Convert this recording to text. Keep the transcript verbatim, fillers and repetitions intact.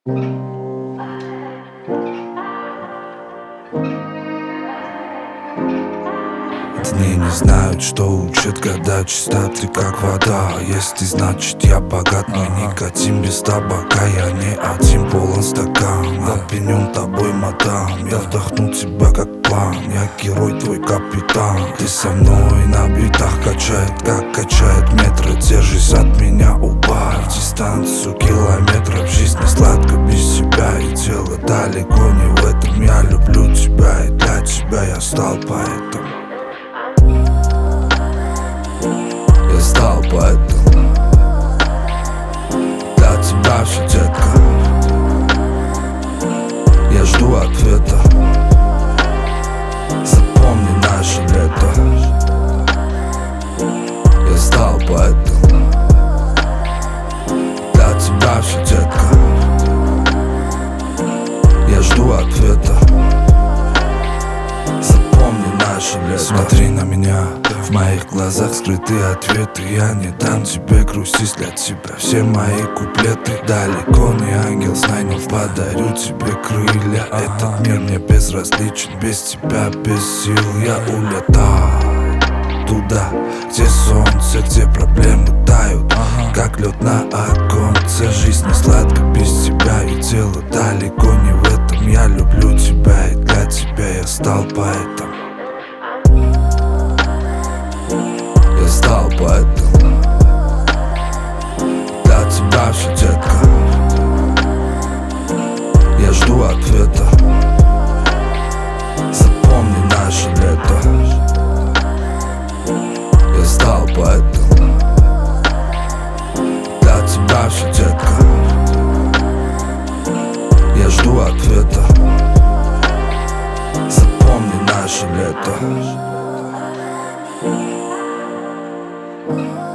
Дни не знают, что учат, года чистоты как вода. Если значит я богат, мой никотин без табака. Я не один, полон стакан, опьянен тобой, мадам. Я вдохну тебя как план, я герой, твой капитан. Ты со мной на битах качает, как качает метро. Держись от меня, убавь дистанцию километров. Жизнь не сладко без тебя, и дело далеко не в этом. Я люблю тебя, и для тебя я стал поэтом. Я стал поэтом. Для тебя все, детка. Я жду ответа. Запомни наше лето. Я стал поэтом. Для тебя все, детка. Я жду ответа. Запомни наше лето. Смотри на меня, в моих глазах скрыты ответы. Я не дам тебе грустить, для тебя все мои куплеты. Далеко не ангел, знай, но подарю тебе крылья. Этот мир мне безразличен, без тебя, без сил я улетаю туда, где солнце, где проблемы тают, как лед на оконце. Жизнь не сладка без тебя, и дело далеко не в этом. Я люблю тебя, и для тебя я стал поэтом. Я стал поэтом. Для тебя все, детка. Я жду ответа. Запомни наше лето. Я стал поэтом. Для тебя все, детка. Я жду ответа. Запомни наше лето.